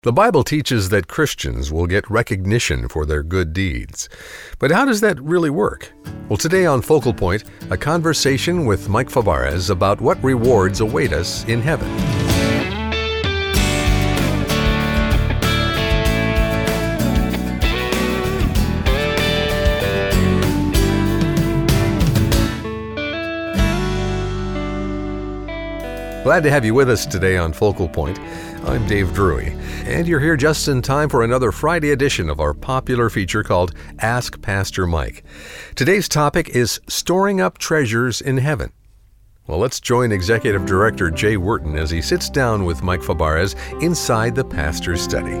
The Bible teaches that Christians will get recognition for their good deeds. But how does that really work? Well, today on Focal Point, a conversation with Mike Fabarez about what rewards await us in heaven. Glad to have you with us today on Focal Point. I'm Dave Drury, and you're here just in time for another Friday edition of our popular feature called Ask Pastor Mike. Today's topic is storing up treasures in heaven. Well, let's join Executive Director Jay Wharton as he sits down with Mike Fabarez inside the pastor's study.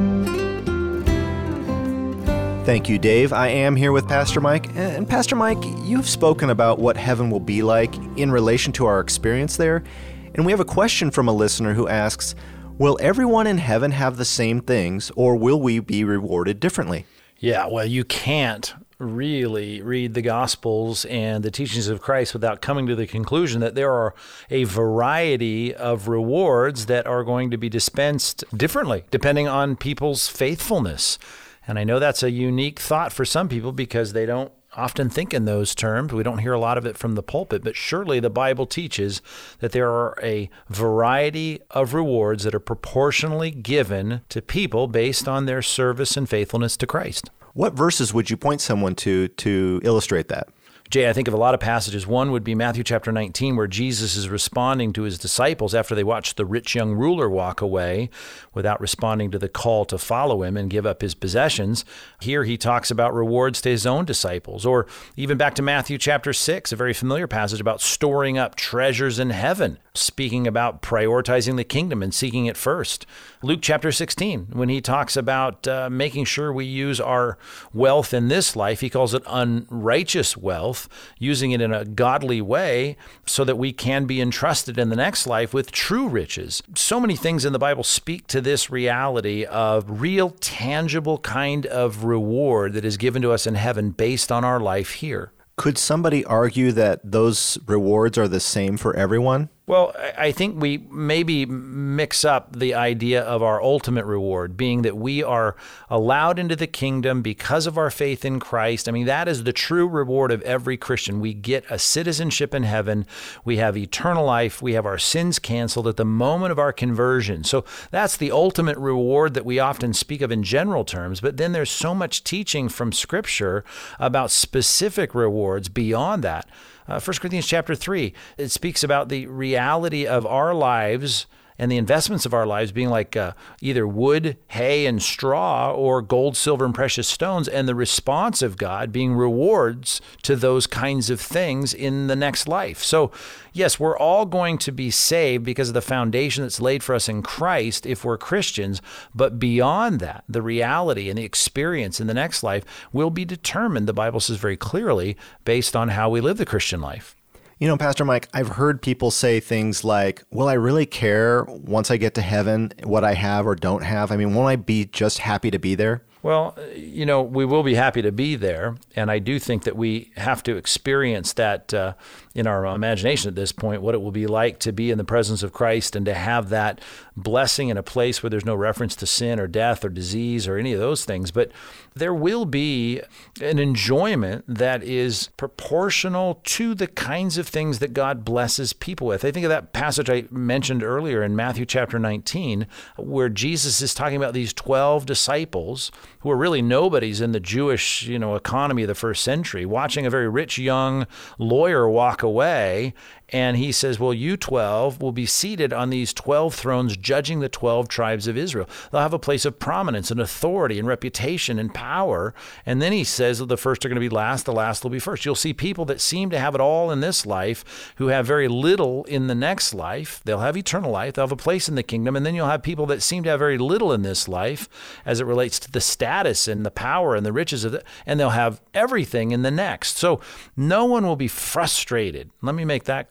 Thank you, Dave. I am here with Pastor Mike. And Pastor Mike, you've spoken about what heaven will be like in relation to our experience there. And we have a question from a listener who asks, will everyone in heaven have the same things, or will we be rewarded differently? Yeah, well, you can't really read the Gospels and the teachings of Christ without coming to the conclusion that there are a variety of rewards that are going to be dispensed differently, depending on people's faithfulness. And I know that's a unique thought for some people because they don't often think in those terms. We don't hear a lot of it from the pulpit, but surely the Bible teaches that there are a variety of rewards that are proportionally given to people based on their service and faithfulness to Christ. What verses would you point someone to illustrate that? Jay, I think of a lot of passages. One would be Matthew chapter 19, where Jesus is responding to his disciples after they watched the rich young ruler walk away without responding to the call to follow him and give up his possessions. Here he talks about rewards to his own disciples. Or even back to Matthew chapter 6, a very familiar passage about storing up treasures in heaven, speaking about prioritizing the kingdom and seeking it first. Luke chapter 16, when he talks about making sure we use our wealth in this life, he calls it unrighteous wealth, using it in a godly way so that we can be entrusted in the next life with true riches. So many things in the Bible speak to this reality of real, tangible kind of reward that is given to us in heaven based on our life here. Could somebody argue that those rewards are the same for everyone? Well, I think we maybe mix up the idea of our ultimate reward being that we are allowed into the kingdom because of our faith in Christ. I mean, that is the true reward of every Christian. We get a citizenship in heaven. We have eternal life. We have our sins canceled at the moment of our conversion. So that's the ultimate reward that we often speak of in general terms. But then there's so much teaching from Scripture about specific rewards beyond that. 1 Corinthians chapter 3, it speaks about the reality of our lives and the investments of our lives being like either wood, hay, and straw, or gold, silver, and precious stones, and the response of God being rewards to those kinds of things in the next life. So, yes, we're all going to be saved because of the foundation that's laid for us in Christ if we're Christians, but beyond that, the reality and the experience in the next life will be determined, the Bible says very clearly, based on how we live the Christian life. You know, Pastor Mike, I've heard people say things like, will I really care once I get to heaven what I have or don't have? I mean, won't I be just happy to be there? Well, you know, we will be happy to be there, and I do think that we have to experience that in our imagination at this point, what it will be like to be in the presence of Christ and to have that blessing in a place where there's no reference to sin or death or disease or any of those things. But there will be an enjoyment that is proportional to the kinds of things that God blesses people with. I think of that passage I mentioned earlier in Matthew chapter 19, where Jesus is talking about these 12 disciples who are really nobodies in the Jewish, economy of the first century, watching a very rich young lawyer walk away. And he says, well, you 12 will be seated on these 12 thrones judging the 12 tribes of Israel. They'll have a place of prominence and authority and reputation and power. And then he says that the first are going to be last, the last will be first. You'll see people that seem to have it all in this life who have very little in the next life. They'll have eternal life. They'll have a place in the kingdom. And then you'll have people that seem to have very little in this life as it relates to the status and the power and the riches of it. And they'll have everything in the next. So no one will be frustrated. Let me make that clear.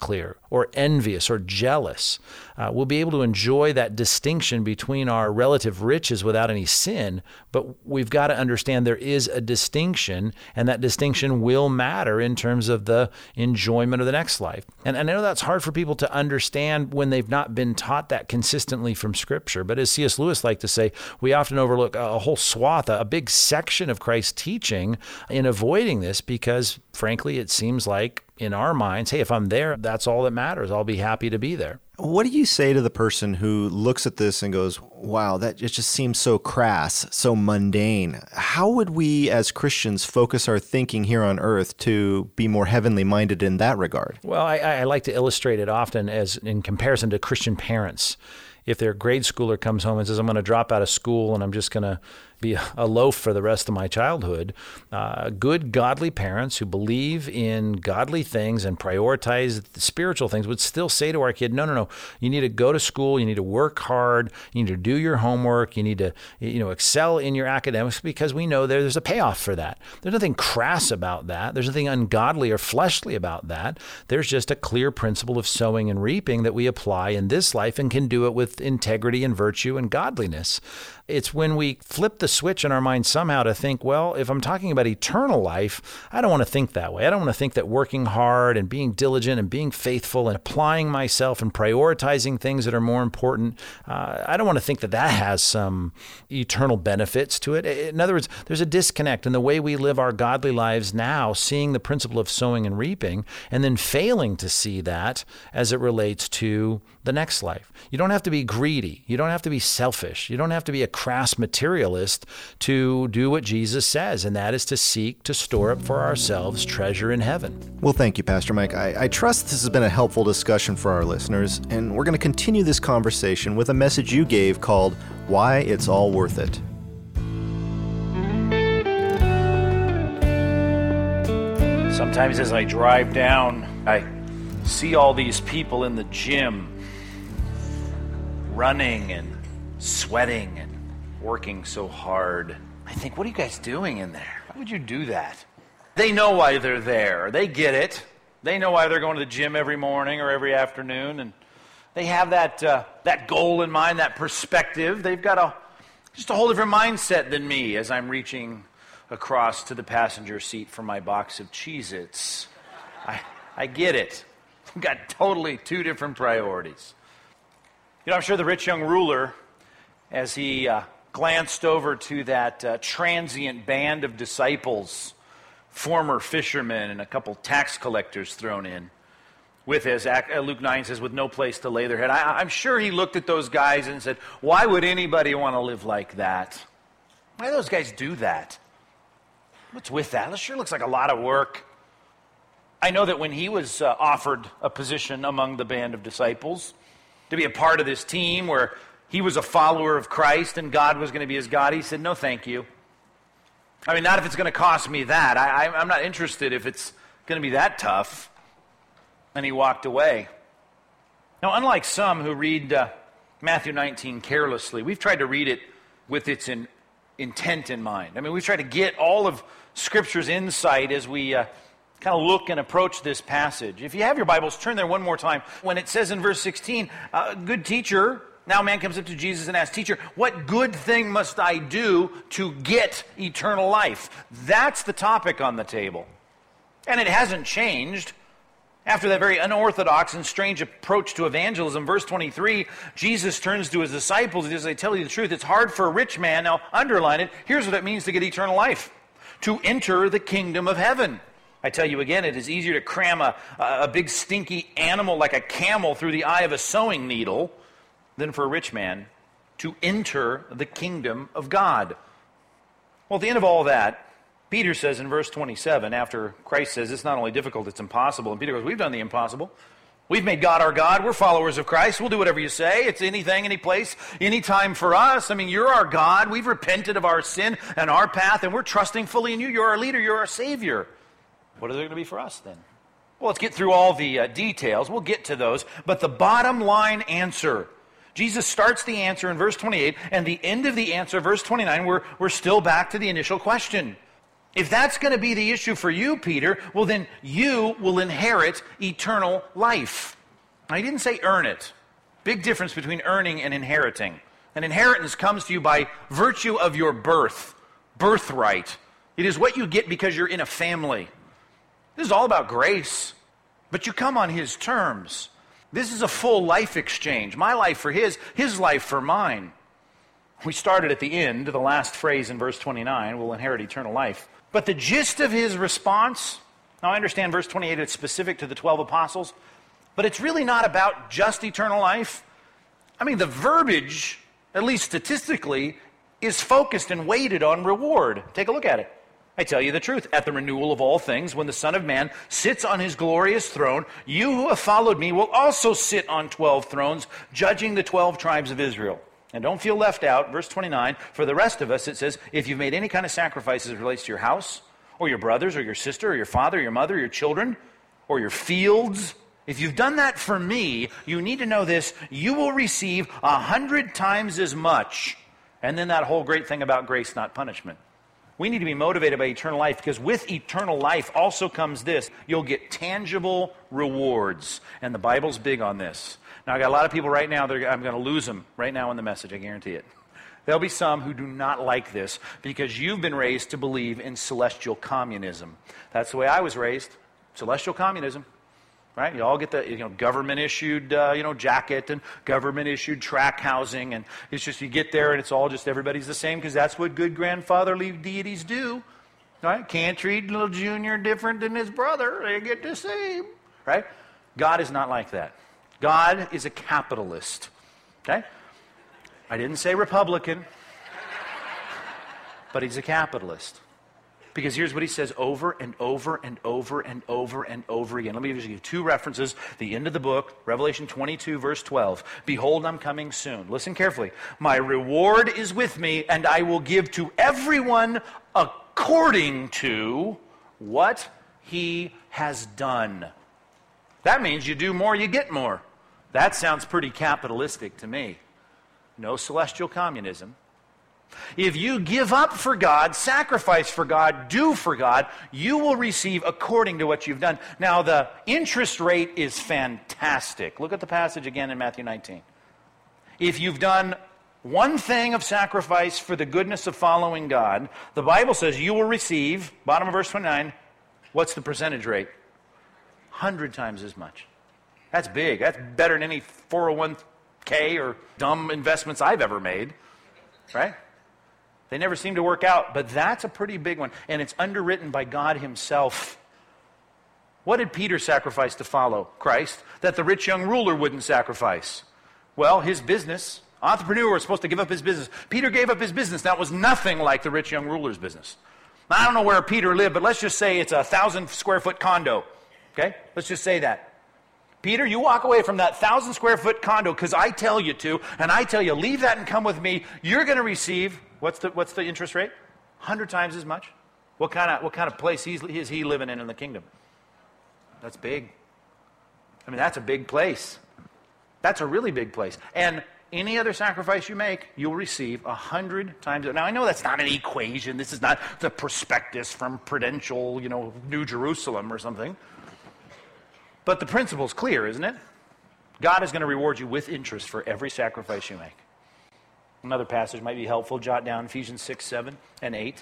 unclear or envious or jealous. We'll be able to enjoy that distinction between our relative riches without any sin, but we've got to understand there is a distinction, and that distinction will matter in terms of the enjoyment of the next life. And I know that's hard for people to understand when they've not been taught that consistently from Scripture, but as C.S. Lewis liked to say, we often overlook a whole swath, a big section of Christ's teaching in avoiding this because, frankly, it seems like in our minds, hey, if I'm there, that's all that matters. I'll be happy to be there. What do you say to the person who looks at this and goes, wow, it just seems so crass, so mundane? How would we as Christians focus our thinking here on earth to be more heavenly minded in that regard? Well, I like to illustrate it often as in comparison to Christian parents. If their grade schooler comes home and says, I'm going to drop out of school and I'm just going to be a loaf for the rest of my childhood, good, godly parents who believe in godly things and prioritize the spiritual things would still say to our kid, no, you need to go to school, you need to work hard, you need to do your homework, you need to excel in your academics, because we know there's a payoff for that. There's nothing crass about that. There's nothing ungodly or fleshly about that. There's just a clear principle of sowing and reaping that we apply in this life and can do it with integrity and virtue and godliness. It's when we flip the switch in our mind somehow to think, well, if I'm talking about eternal life, I don't want to think that way. I don't want to think that working hard and being diligent and being faithful and applying myself and prioritizing things that are more important, I don't want to think that has some eternal benefits to it. In other words, there's a disconnect in the way we live our godly lives now, seeing the principle of sowing and reaping, and then failing to see that as it relates to the next life. You don't have to be greedy. You don't have to be selfish. You don't have to be a crass materialist to do what Jesus says, and that is to seek to store up for ourselves treasure in heaven. Well, thank you, Pastor Mike. I trust this has been a helpful discussion for our listeners, and we're going to continue this conversation with a message you gave called Why It's All Worth It. Sometimes as I drive down, I see all these people in the gym running and sweating and working so hard. I think, what are you guys doing in there? Why would you do that? They know why they're there. They get it. They know why they're going to the gym every morning or every afternoon, and they have that goal in mind, that perspective. They've got just a whole different mindset than me as I'm reaching across to the passenger seat for my box of Cheez-Its. I get it. We've got totally two different priorities. I'm sure the rich young ruler, as he glanced over to that transient band of disciples, former fishermen and a couple tax collectors thrown in, with, as Luke 9 says, with no place to lay their head. I'm sure he looked at those guys and said, why would anybody want to live like that? Why do those guys do that? What's with that? That sure looks like a lot of work. I know that when he was offered a position among the band of disciples, to be a part of this team where he was a follower of Christ and God was going to be his God, he said, no, thank you. I mean, not if it's going to cost me that. I'm not interested if it's going to be that tough. And he walked away. Now, unlike some who read Matthew 19 carelessly, we've tried to read it with its intent in mind. I mean, we've tried to get all of Scripture's insight as we kind of look and approach this passage. If you have your Bibles, turn there one more time. When it says in verse 16, good teacher, now a man comes up to Jesus and asks, teacher, what good thing must I do to get eternal life? That's the topic on the table. And it hasn't changed. After that very unorthodox and strange approach to evangelism, verse 23, Jesus turns to his disciples and says, I tell you the truth, it's hard for a rich man, now underline it, here's what it means to get eternal life, to enter the kingdom of heaven. I tell you again, it is easier to cram a big stinky animal like a camel through the eye of a sewing needle than for a rich man to enter the kingdom of God. Well, at the end of all that, Peter says in verse 27, after Christ says it's not only difficult, it's impossible. And Peter goes, we've done the impossible. We've made God our God. We're followers of Christ. We'll do whatever you say. It's anything, any place, any time for us. I mean, you're our God. We've repented of our sin and our path, and we're trusting fully in you. You're our leader. You're our Savior. What are they going to be for us then? Well, let's get through all the details. We'll get to those. But the bottom line answer, Jesus starts the answer in verse 28, and the end of the answer, verse 29, we're still back to the initial question. If that's going to be the issue for you, Peter, well then you will inherit eternal life. Now, he didn't say earn it. Big difference between earning and inheriting. An inheritance comes to you by virtue of your birthright. It is what you get because you're in a family. This is all about grace, but you come on his terms. This is a full life exchange. My life for his life for mine. We started at the end, the last phrase in verse 29, we'll inherit eternal life. But the gist of his response, now I understand verse 28, it's specific to the 12 apostles, but it's really not about just eternal life. I mean, the verbiage, at least statistically, is focused and weighted on reward. Take a look at it. I tell you the truth, at the renewal of all things, when the Son of Man sits on his glorious throne, you who have followed me will also sit on 12 thrones, judging the 12 tribes of Israel. And don't feel left out. Verse 29, for the rest of us, it says, if you've made any kind of sacrifices that relates to your house, or your brothers, or your sister, or your father, or your mother, or your children, or your fields, if you've done that for me, you need to know this, you will receive 100 times as much. And then that whole great thing about grace, not punishment. We need to be motivated by eternal life, because with eternal life also comes this. You'll get tangible rewards. And the Bible's big on this. Now, I got a lot of people right now, I'm going to lose them right now in the message, I guarantee it. There'll be some who do not like this because you've been raised to believe in celestial communism. That's the way I was raised, celestial communism. Right? You all get the government-issued jacket and government-issued track housing, and it's just you get there and it's all just everybody's the same because that's what good grandfatherly deities do. Right? Can't treat little Junior different than his brother. They get the same. Right? God is not like that. God is a capitalist. Okay? I didn't say Republican, but he's a capitalist. Because here's what he says over and over and over and over and over again. Let me just give you two references. The end of the book, Revelation 22, verse 12. Behold, I'm coming soon. Listen carefully. My reward is with me, and I will give to everyone according to what he has done. That means you do more, you get more. That sounds pretty capitalistic to me. No celestial communism. If you give up for God, sacrifice for God, do for God, you will receive according to what you've done. Now, the interest rate is fantastic. Look at the passage again in Matthew 19. If you've done one thing of sacrifice for the goodness of following God, the Bible says you will receive, bottom of verse 29, what's the percentage rate? 100 times as much. That's big. That's better than any 401k or dumb investments I've ever made. Right? They never seem to work out, but that's a pretty big one, and it's underwritten by God himself. What did Peter sacrifice to follow Christ that the rich young ruler wouldn't sacrifice? Well, his business. Entrepreneur was supposed to give up his business. Peter gave up his business. That was nothing like the rich young ruler's business. Now, I don't know where Peter lived, but let's just say it's a 1,000-square-foot condo. Okay? Let's just say that. Peter, you walk away from that 1,000-square-foot condo because I tell you to, and I tell you, leave that and come with me. You're going to receive, what's the interest rate? 100 times as much. What kind of place is he living in the kingdom? That's big. I mean, that's a big place. That's a really big place. And any other sacrifice you make, you'll receive 100 times. Now, I know that's not an equation. This is not the prospectus from Prudential, New Jerusalem or something. But the principle's clear, isn't it? God is going to reward you with interest for every sacrifice you make. Another passage might be helpful. Jot down Ephesians 6, 7, and 8.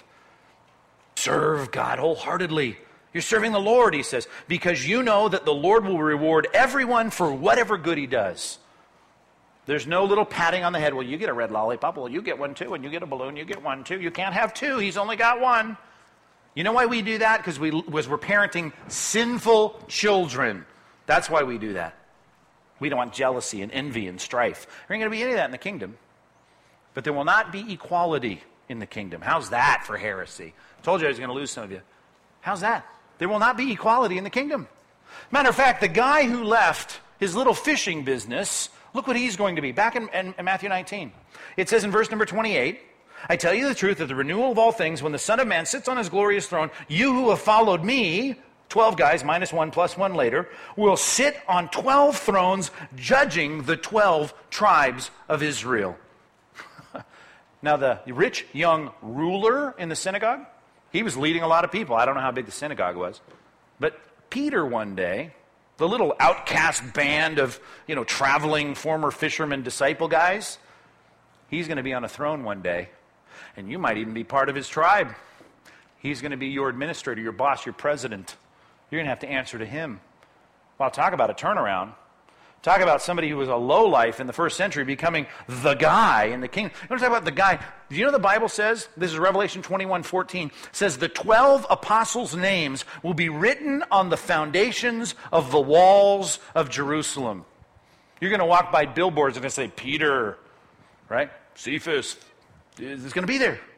Serve God wholeheartedly. You're serving the Lord, he says, because you know that the Lord will reward everyone for whatever good he does. There's no little patting on the head. Well, you get a red lollipop. Well, you get one too. And you get a balloon. You get one too. You can't have two. He's only got one. You know why we do that? Because we're parenting sinful children. That's why we do that. We don't want jealousy and envy and strife. There ain't going to be any of that in the kingdom. But there will not be equality in the kingdom. How's that for heresy? I told you I was going to lose some of you. How's that? There will not be equality in the kingdom. Matter of fact, the guy who left his little fishing business, look what he's going to be. Back in Matthew 19. It says in verse number 28, I tell you the truth, at the renewal of all things, when the Son of Man sits on his glorious throne, you who have followed me, 12 guys, minus one, plus one later, will sit on 12 thrones, judging the 12 tribes of Israel. Now, the rich young ruler in the synagogue, He was leading a lot of people. I don't know how big the synagogue was. But Peter one day, the little outcast band of, traveling former fisherman disciple guys, he's going to be on a throne one day. And you might even be part of his tribe. He's going to be your administrator, your boss, your president. You're going to have to answer to him. Well, talk about a turnaround. Talk about somebody who was a lowlife in the first century becoming the guy in the kingdom. You want to talk about the guy? Do you know the Bible says, this is Revelation 21:14, says the 12 apostles' names will be written on the foundations of the walls of Jerusalem. You're going to walk by billboards and going to say, Peter, right? Cephas is going to be there.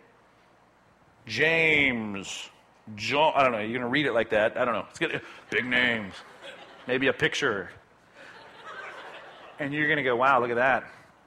James, John, I don't know, you're going to read it like that. I don't know. It's going big names. Maybe a picture. And you're going to go, wow, look at that.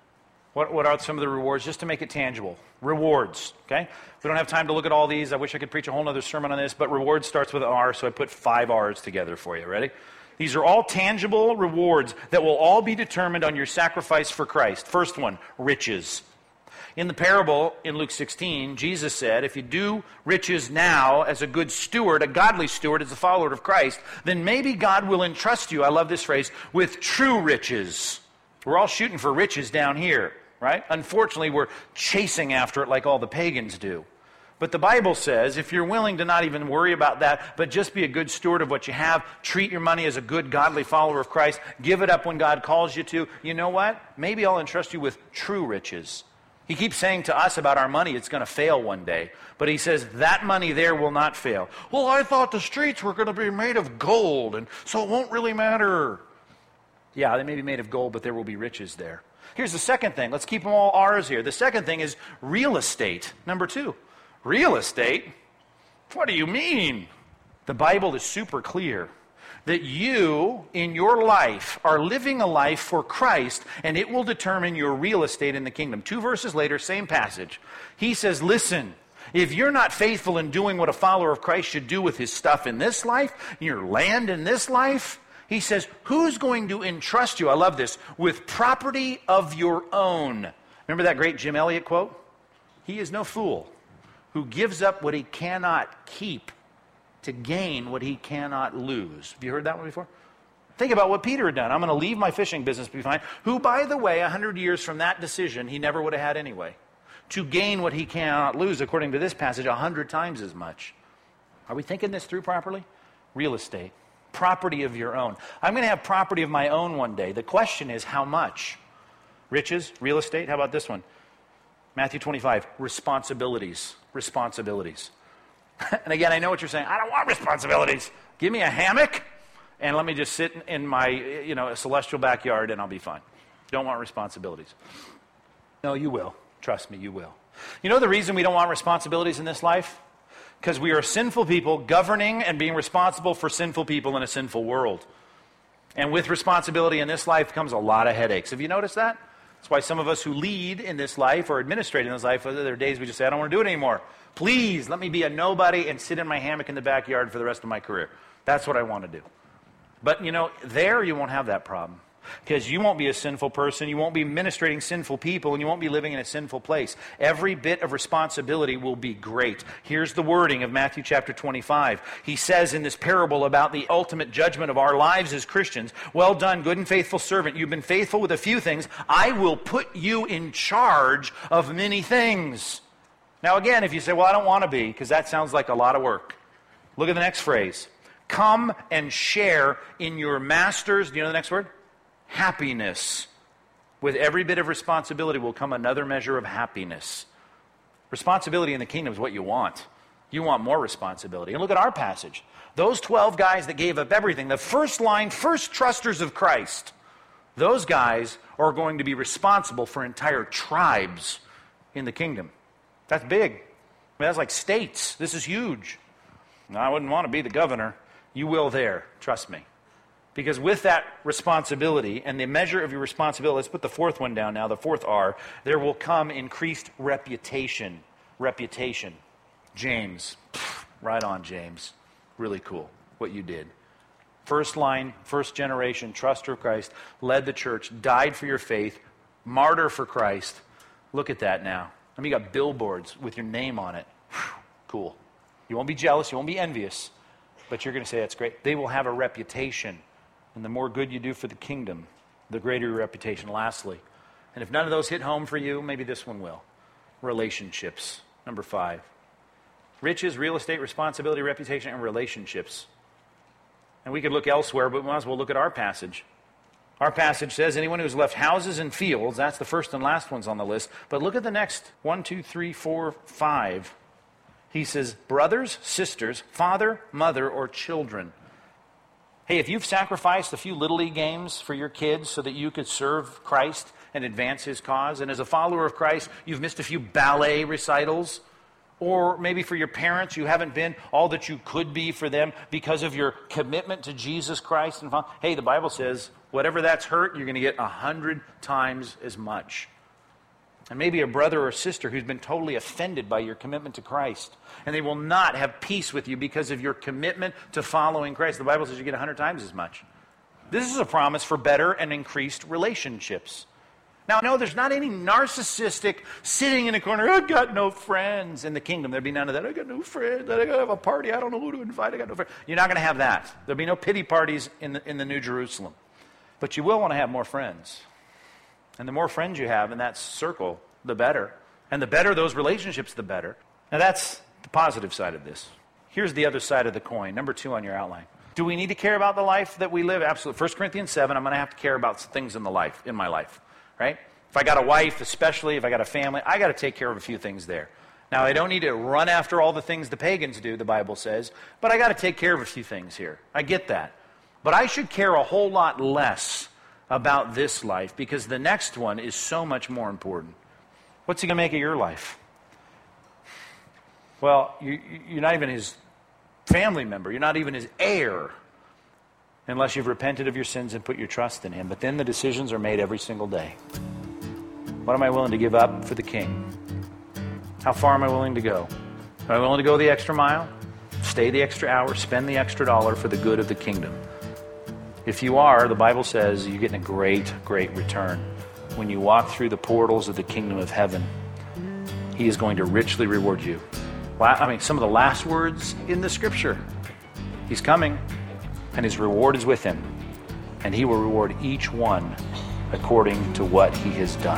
What are some of the rewards? Just to make it tangible. Rewards, okay? We don't have time to look at all these. I wish I could preach a whole other sermon on this, but reward starts with an R, so I put 5 R's together for you. Ready? These are all tangible rewards that will all be determined on your sacrifice for Christ. First one, riches. In the parable in Luke 16, Jesus said, if you do riches now as a good steward, a godly steward as a follower of Christ, then maybe God will entrust you, I love this phrase, with true riches. We're all shooting for riches down here, right? Unfortunately, we're chasing after it like all the pagans do. But the Bible says, if you're willing to not even worry about that, but just be a good steward of what you have, treat your money as a good, godly follower of Christ, give it up when God calls you to, you know what? Maybe I'll entrust you with true riches. He keeps saying to us about our money, it's going to fail one day. But he says, that money there will not fail. Well, I thought the streets were going to be made of gold, and so it won't really matter. Yeah, they may be made of gold, but there will be riches there. Here's the second thing. Let's keep them all R's here. The second thing is real estate. Number 2. Real estate? What do you mean? The Bible is super clear that you, in your life, are living a life for Christ, and it will determine your real estate in the kingdom. 2 verses later, same passage. He says, listen, if you're not faithful in doing what a follower of Christ should do with his stuff in this life, your land in this life, he says, who's going to entrust you, I love this, with property of your own? Remember that great Jim Elliot quote? He is no fool who gives up what he cannot keep to gain what he cannot lose. Have you heard that one before? Think about what Peter had done. I'm going to leave my fishing business behind, who, by the way, 100 years from that decision, he never would have had anyway. To gain what he cannot lose, according to this passage, 100 times as much. Are we thinking this through properly? Real estate. Property of your own. I'm going to have property of my own one day. The question is, how much? Riches, real estate, how about this one? Matthew 25, responsibilities. Responsibilities. And again, I know what you're saying. I don't want responsibilities. Give me a hammock, and let me just sit in my, celestial backyard, and I'll be fine. Don't want responsibilities. No, you will. Trust me, you will. You know the reason we don't want responsibilities in this life? Because we are sinful people governing and being responsible for sinful people in a sinful world. And with responsibility in this life comes a lot of headaches. Have you noticed that? That's why some of us who lead in this life or administrate in this life, there are days we just say, I don't want to do it anymore. Please, let me be a nobody and sit in my hammock in the backyard for the rest of my career. That's what I want to do. But, there you won't have that problem. Because you won't be a sinful person, you won't be administrating sinful people, and you won't be living in a sinful place. Every bit of responsibility will be great. Here's the wording of Matthew chapter 25. He says in this parable about the ultimate judgment of our lives as Christians, well done, good and faithful servant. You've been faithful with a few things. I will put you in charge of many things. Now again, if you say, well, I don't want to be, because that sounds like a lot of work. Look at the next phrase. Come and share in your master's, do you know the next word? Happiness. With every bit of responsibility will come another measure of happiness. Responsibility in the kingdom is what you want. You want more responsibility. And look at our passage. Those 12 guys that gave up everything, the first line, first trusters of Christ, those guys are going to be responsible for entire tribes in the kingdom. That's big. I mean, that's like states. This is huge. Now, I wouldn't want to be the governor. You will there. Trust me. Because with that responsibility and the measure of your responsibility, let's put the fourth one down now, the fourth R, there will come increased reputation. Reputation. James. Right on, James. Really cool what you did. First line, first generation, truster of Christ, led the church, died for your faith, martyr for Christ. Look at that now. I mean, you got billboards with your name on it. Whew, cool. You won't be jealous. You won't be envious. But you're going to say, that's great. They will have a reputation. And the more good you do for the kingdom, the greater your reputation. Lastly, and if none of those hit home for you, maybe this one will. Relationships. Number 5. Riches, real estate, responsibility, reputation, and relationships. And we could look elsewhere, but we might as well look at our passage. Our passage says, anyone who's left houses and fields, that's the first and last ones on the list. But look at the next 1, 2, 3, 4, 5. He says, brothers, sisters, father, mother, or children. Hey, if you've sacrificed a few Little League games for your kids so that you could serve Christ and advance His cause, and as a follower of Christ, you've missed a few ballet recitals, or maybe for your parents, you haven't been all that you could be for them because of your commitment to Jesus Christ. And hey, the Bible says, whatever that's hurt, you're going to get 100 times as much. And maybe a brother or sister who's been totally offended by your commitment to Christ, and they will not have peace with you because of your commitment to following Christ. The Bible says you get 100 times as much. This is a promise for better and increased relationships. Now, no, there's not any narcissistic sitting in a corner, I've got no friends in the kingdom. There'll be none of that. I got no friends. I got to have a party. I don't know who to invite. I got no friends. You're not going to have that. There'll be no pity parties in the New Jerusalem. But you will want to have more friends. And the more friends you have in that circle, the better. And the better those relationships, the better. Now that's the positive side of this. Here's the other side of the coin. Number 2 on your outline. Do we need to care about the life that we live? Absolutely. 1 Corinthians 7, I'm going to have to care about things in my life. Right? If I got a wife, especially if I got a family, I got to take care of a few things there. Now, I don't need to run after all the things the pagans do, the Bible says, but I got to take care of a few things here. I get that. But I should care a whole lot less about this life because the next one is so much more important. What's He going to make of your life? Well, you're not even His family member. You're not even His heir unless you've repented of your sins and put your trust in Him. But then the decisions are made every single day. What am I willing to give up for the King? How far am I willing to go? Am I willing to go the extra mile? Stay the extra hour? Spend the extra dollar for the good of the kingdom? If you are, the Bible says you're getting a great, great return. When you walk through the portals of the kingdom of heaven, He is going to richly reward you. Some of the last words in the Scripture. He's coming, and His reward is with Him. And He will reward each one according to what he has done.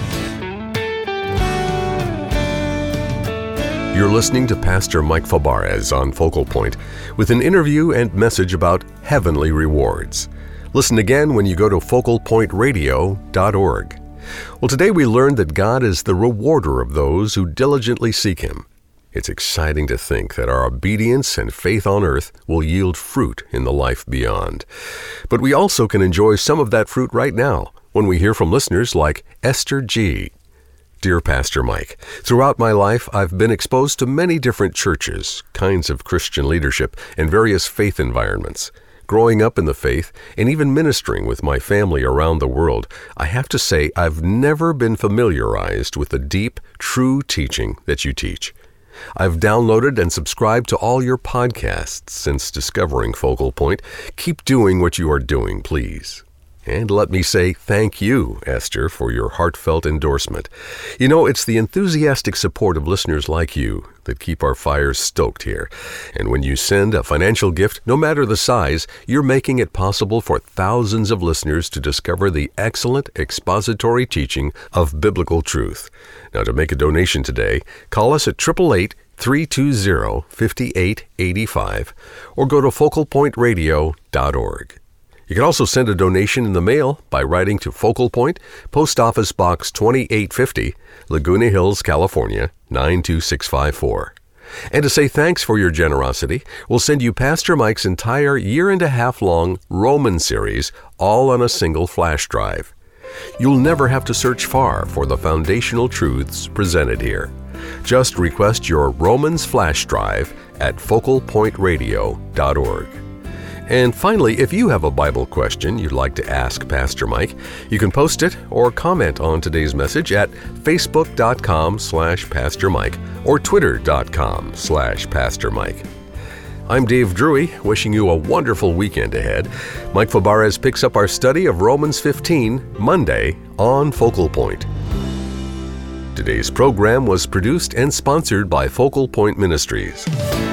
You're listening to Pastor Mike Fabarez on Focal Point with an interview and message about heavenly rewards. Listen again when you go to focalpointradio.org. Well, today we learned that God is the rewarder of those who diligently seek Him. It's exciting to think that our obedience and faith on earth will yield fruit in the life beyond. But we also can enjoy some of that fruit right now when we hear from listeners like Esther G. Dear Pastor Mike, throughout my life I've been exposed to many different churches, kinds of Christian leadership, and various faith environments. Growing up in the faith and even ministering with my family around the world, I have to say I've never been familiarized with the deep, true teaching that you teach. I've downloaded and subscribed to all your podcasts since discovering Focal Point. Keep doing what you are doing, please. And let me say thank you, Esther, for your heartfelt endorsement. You know, it's the enthusiastic support of listeners like you that keep our fires stoked here. And when you send a financial gift, no matter the size, you're making it possible for thousands of listeners to discover the excellent expository teaching of biblical truth. Now, to make a donation today, call us at 888-320-5885 or go to focalpointradio.org. You can also send a donation in the mail by writing to Focal Point, Post Office Box 2850, Laguna Hills, California, 92654. And to say thanks for your generosity, we'll send you Pastor Mike's entire year-and-a-half-long Roman series, all on a single flash drive. You'll never have to search far for the foundational truths presented here. Just request your Romans flash drive at focalpointradio.org. And finally, if you have a Bible question you'd like to ask Pastor Mike, you can post it or comment on today's message at facebook.com/Pastor Mike or twitter.com/Pastor Mike. I'm Dave Drury, wishing you a wonderful weekend ahead. Mike Fabarez picks up our study of Romans 15 Monday on Focal Point. Today's program was produced and sponsored by Focal Point Ministries.